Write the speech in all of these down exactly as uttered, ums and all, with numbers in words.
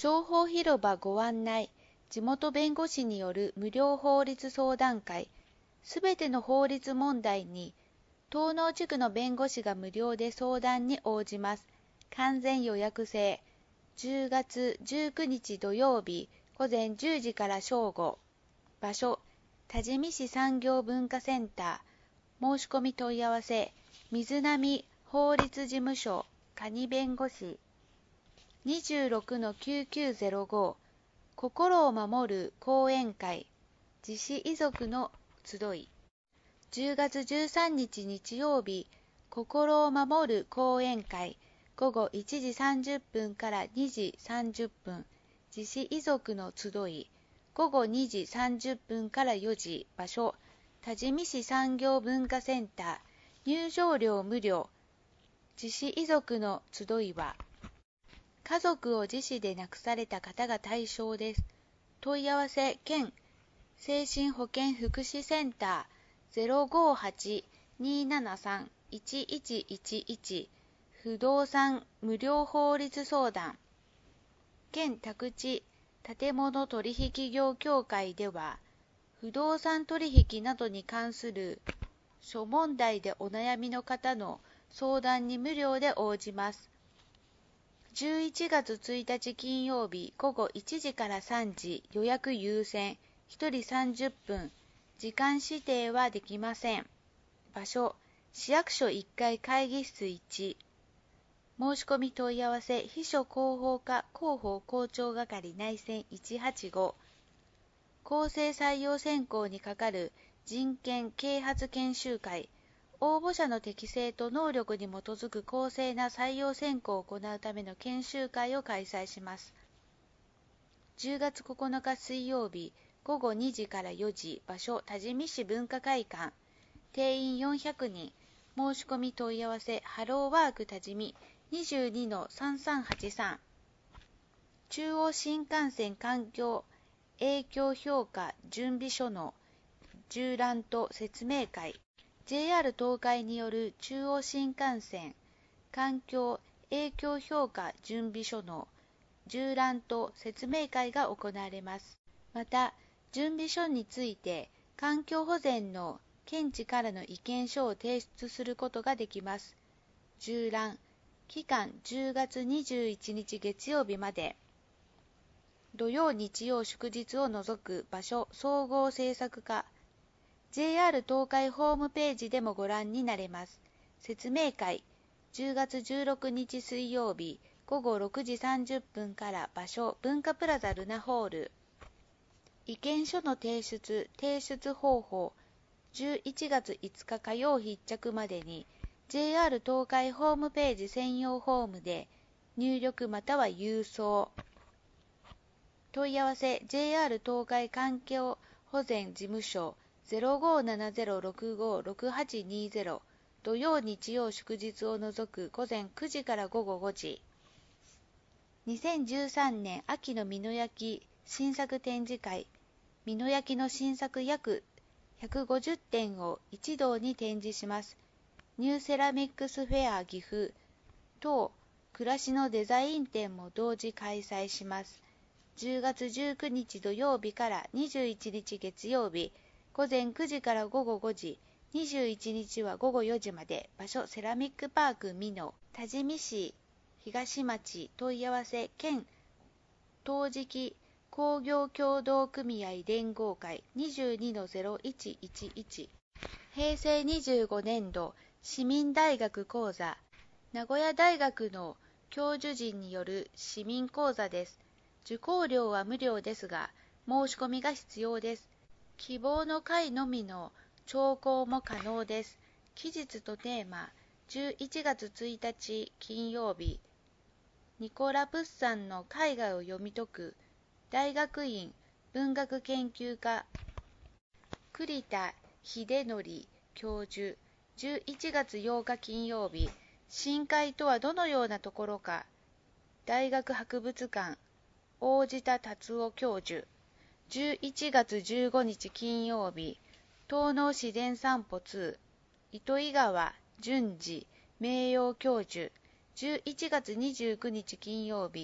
情報広場ご案内、地元弁護士による無料法律相談会、すべての法律問題に、東納地区の弁護士が無料で相談に応じます。完全予約制。じゅうがつじゅうくにち土曜日、午前じゅうじから正午。場所、多治見市産業文化センター。申し込み問い合わせ、水波法律事務所、蟹弁護士。にじゅうろくのきゅうきゅうゼロご、心を守る講演会、自死遺族の集い。じゅうがつじゅうさんにち日曜日、心を守る講演会、午後いちじさんじゅっぷんからにじさんじゅっぷん、自死遺族の集い。午後にじさんじゅっぷんからよじ、場所、多治見市産業文化センター、入場料無料。自死遺族の集いは、家族を自死で亡くされた方が対象です。問い合わせ、県精神保健福祉センター ゼロごはち にーななさん いちいちいちいち 不動産無料法律相談。県宅地建物取引業協会では、不動産取引などに関する諸問題でお悩みの方の相談に無料で応じます。じゅういちがつついたち金曜日午後いちじからさんじ、予約優先、ひとりさんじゅっぷん、時間指定はできません。場所、市役所いっかい会議室いち。申し込み問い合わせ、秘書広報課広報校長係内線いちはちご。公正採用選考にかかる人権啓発研修会。応募者の適性と能力に基づく公正な採用選考を行うための研修会を開催します。じゅうがつここのか水曜日、午後にじからよじ、場所、多治見市文化会館。定員よんひゃくにん。申し込み問い合わせ、ハローワーク多治見 にじゅうにのさんさんはちさん。中央新幹線環境影響評価準備書の縦覧と説明会。ジェイアール 東海による中央新幹線環境影響評価準備書の縦覧と説明会が行われます。また、準備書について環境保全の見地からの意見書を提出することができます。縦覧期間じゅうがつにじゅういちにち月曜日まで。土曜日曜祝日を除く場所総合制作課。ジェイアール 東海ホームページでもご覧になれます。説明会、じゅうがつじゅうろくにち水曜日、午後ろくじさんじゅっぷんから場所、文化プラザルナホール。意見書の提出、提出方法、じゅういちがついつか火曜必着までに、ジェイアール 東海ホームページ専用フォームで入力または郵送。問い合わせ、ジェイアール 東海環境保全事務所、ゼロごななゼロろくごろくはちにゼロ。土曜日曜祝日を除く午前くじから午後ごじ。にせんじゅうさんねん秋の美濃焼新作展示会。美濃焼の新作約ひゃくごじゅってんを一堂に展示します。ニューセラミックスフェア岐阜等暮らしのデザイン展も同時開催します。じゅうがつじゅうくにち土曜日からにじゅういちにち月曜日、午前くじから午後ごじ、にじゅういちにちは午後よじまで。場所、セラミックパーク美濃、多治見市東町。問い合わせ、県陶磁器工業協同組合連合会 にじゅうにのゼロいちいちいち。平成にじゅうごねんど市民大学講座。名古屋大学の教授陣による市民講座です。受講料は無料ですが、申し込みが必要です。希望の会のみの聴講も可能です。期日とテーマ、じゅういちがつついたち金曜日、ニコラ・プッサンの絵画を読み解く、大学院文学研究科、栗田秀則教授、じゅういちがつようか金曜日、深海とはどのようなところか、大学博物館、大地田達夫教授、じゅういちがつじゅうごにち金曜日、東農自然散歩に、糸魚川淳二名誉教授、じゅういちがつにじゅうくにち金曜日、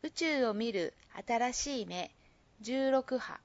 宇宙を見る新しい目じゅうろく波。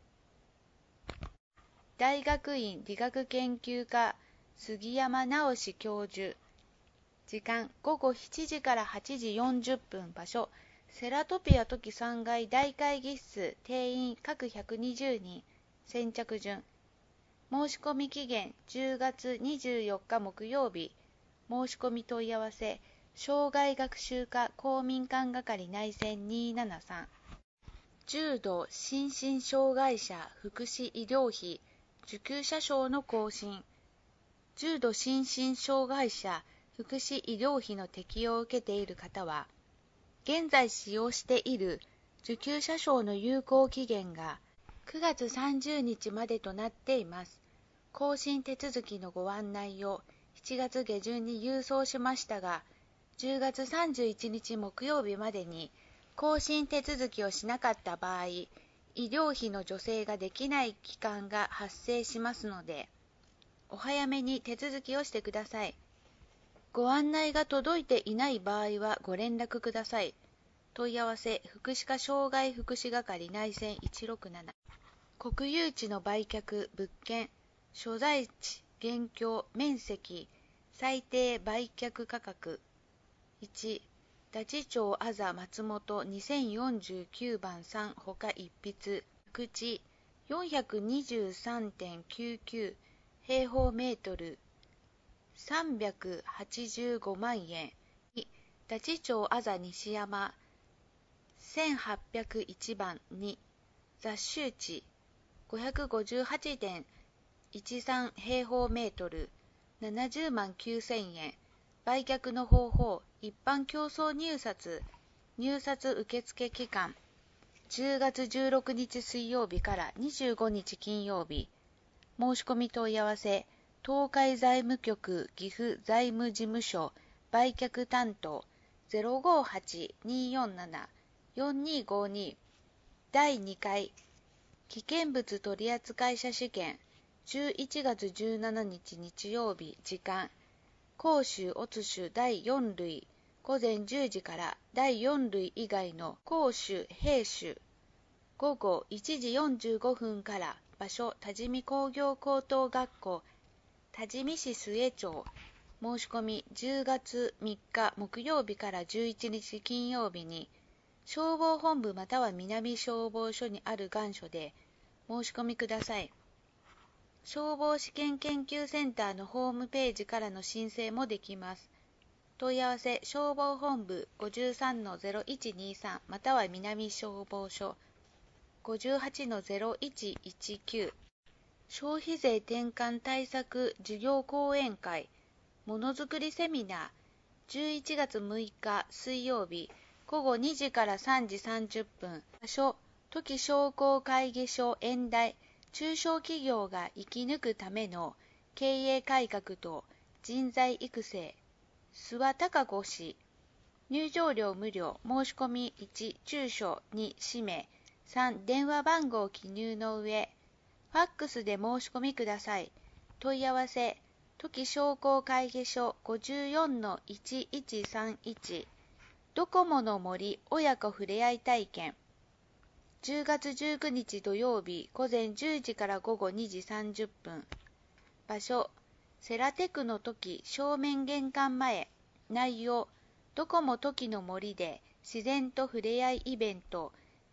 大学院理学研究科杉山直史教授。時間ごごしちじからはちじよんじゅっぷん。場所セラトピア時さんがい大会議室。定員各ひゃくにじゅうにん。先着順。申し込み期限じゅうがつにじゅうよっか木曜日。申し込み問い合わせ障害学習課公民館係内線にーななさん。重度心身障害者福祉医療費受給者証の更新。重度心身障害者福祉医療費の適用を受けている方は、現在使用している受給者証の有効期限がくがつさんじゅうにちまでとなっています。更新手続きのご案内をしちがつげじゅんに郵送しましたが、じゅうがつさんじゅういちにち木曜日までに更新手続きをしなかった場合、医療費の助成ができない期間が発生しますので、お早めに手続きをしてください。ご案内が届いていない場合はご連絡ください。問い合わせ福祉課障害福祉係内線いちろくなな。国有地の売却物件所在地現況面積最低売却価格。いち太地町あざ松本にせんよんじゅうきゅうばんさんほか一筆宅地 よんひゃくにじゅうさんてんきゅうきゅう 平方メートルさんびゃくはちじゅうごまんえん。に太地町あざ西山せんはっぴゃくいちばん。に雑集地 ごひゃくごじゅうはちてんいちさん 平方メートルななじゅうまんきゅうせんえん。売却の方法一般競争入札入札受付期間じゅうがつじゅうろくにち水曜日からにじゅうごにち金曜日。申し込み問い合わせ東海財務局岐阜財務事務所売却担当 ゼロごはち にーよんなな よんにーごに。だいにかい危険物取扱者試験じゅういちがつじゅうしちにち日曜日。時間甲州乙州だいよん類午前じゅうじからだいよん類以外の甲州兵州ごごいちじよんじゅうごふんから。場所多治見工業高等学校多治見市末町。申し込みじゅうがつみっか木曜日からじゅういちにち金曜日に消防本部または南消防署にある願書で申し込みください。消防試験研究センターのホームページからの申請もできます。問い合わせ消防本部 ごじゅうさんのゼロいちにさん または南消防署 ごじゅうはちのゼロいちいちきゅう。消費税転換対策事業講演会ものづくりセミナーじゅういちがつむいか水曜日ごごにじからさんじさんじゅっぷん。場所土岐商工会議所演題中小企業が生き抜くための経営改革と人材育成諏訪貴子氏。入場料無料。申し込みいち住所に氏名さん電話番号記入の上ファックスで申し込みください。問い合わせ土岐商工会議所 ごじゅうよんのいちいちさんいち。ドコモの森親子ふれあい体験じゅうがつじゅうくにち土曜日午前じゅうじからごごにじさんじゅっぷん。場所セラテクの時正面玄関前。内容ドコモ時の森で自然とふれあいイベント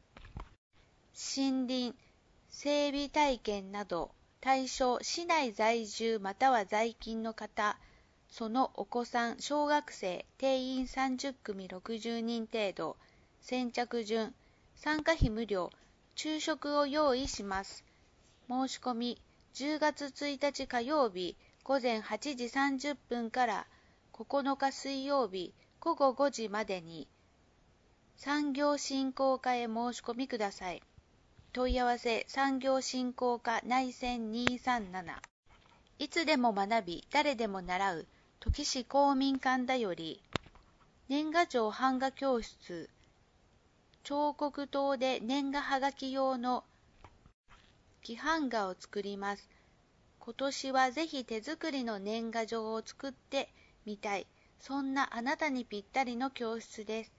森林整備体験など。対象市内在住または在勤の方そのお子さん小学生定員さんじゅっくみろくじゅうにん程度。先着順参加費無料。昼食を用意します。申し込みじゅうがつついたち火曜日午前はちじさんじゅっぷんからここのか水曜日ごごごじまでに産業振興課へ申し込みください。問い合わせ産業振興課内線にーさんなな。いつでも学び誰でも習う土岐市公民館だより年賀状版画教室彫刻刀で年賀はがき用の木版画を作ります。今年はぜひ手作りの年賀状を作ってみたい。そんなあなたにぴったりの教室です。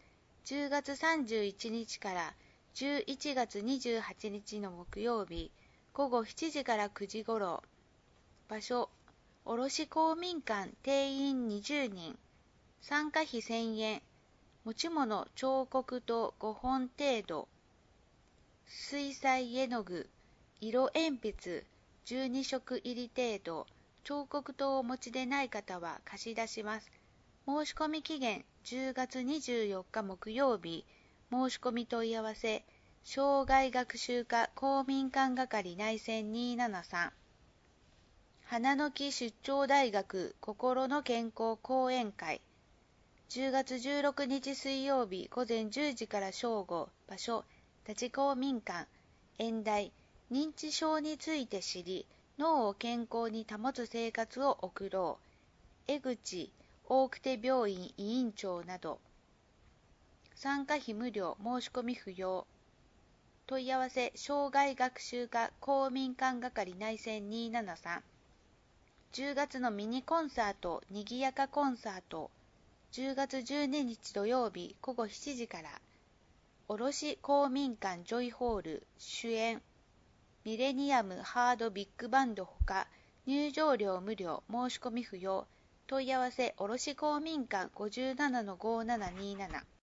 じゅうがつさんじゅういちにちからじゅういちがつにじゅうはちにちの木曜日、午後しちじからくじごろ。場所、卸公民館定員にじゅうにん。参加費せんえん。持ち物彫刻刀ごほん程度。水彩絵の具、色鉛筆じゅうにしょく入り程度。彫刻刀をお持ちでない方は貸し出します。申し込み期限じゅうがつにじゅうよっか木曜日。申し込み問い合わせ、生涯学習課公民館係内線にーななさん。花の木出張大学心の健康講演会。じゅうがつじゅうろくにち水曜日午前じゅうじから正午。場所、立公民館。演題、認知症について知り、脳を健康に保つ生活を送ろう。江口大久手病院委員長など。参加費無料、申し込み不要。問い合わせ、生涯学習課公民館係内線にーななさん。じゅうがつのミニコンサート、にぎやかコンサート。じゅうがつじゅうににち土曜日午後しちじから。卸公民館ジョイホール主演。ミレニアムハードビッグバンドほか、入場料無料、申し込み不要。問い合わせ、卸公民館 ごじゅうななのごーななにーなな。